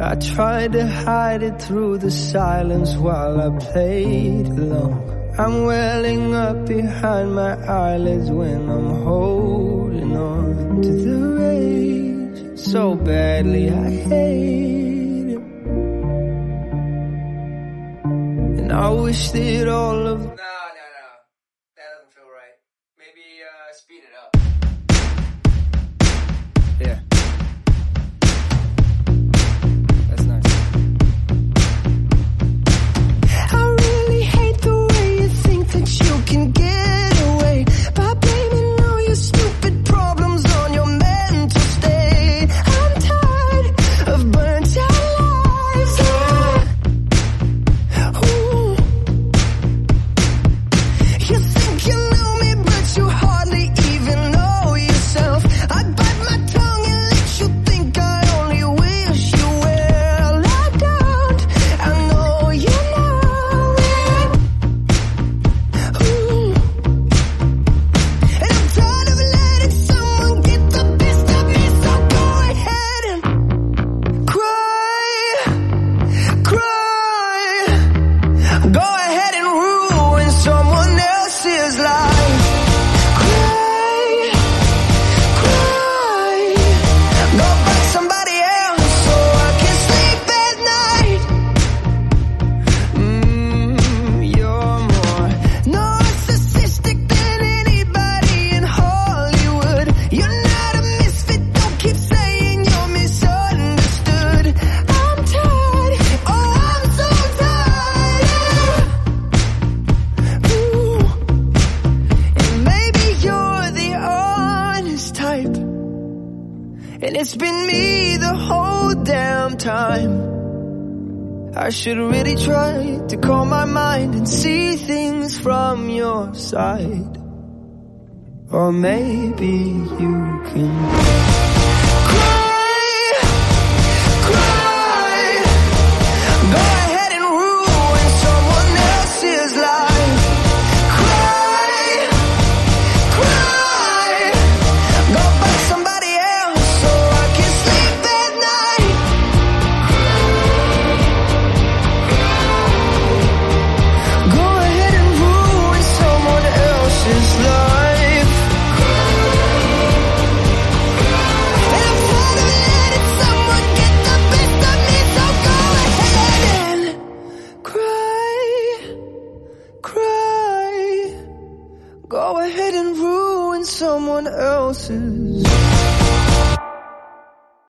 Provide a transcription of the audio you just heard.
I tried to hide it through the silence while I played along. I'm welling up behind my eyelids when I'm holding on to the rage so badly I hate it. And I wish that all of... No. That doesn't feel right. Maybe speed it up. Yeah. That's nice. I really hate the way you think that you can get away by blaming all your stupid problems on your mental state. I'm tired of burnt out lives. Ooh. You think you know me, but you hardly even know yourself. I bite my tongue and let you think I only wish you well. I don't, I know you know it. Ooh. And I'm tired of letting someone get the best of me, so go ahead and cry. Go ahead and ruin someone else's life. Cry. Go find somebody else so I can sleep at night. You're more Narcissistic than anybody in Hollywood. You're not a misfit, don't keep saying you're misunderstood. I'm tired, oh I'm so tired. Ooh. And maybe you're the honest type, and it's been me the whole damn time. I should really try to calm my mind and see things from your side. or maybe you can Go ahead and ruin someone else's life. Cry. Go find somebody else so I can sleep at night. Go ahead and ruin someone else's life. And I'm tired of letting someone get the best of me, so go ahead and cry. Go ahead and ruin someone else's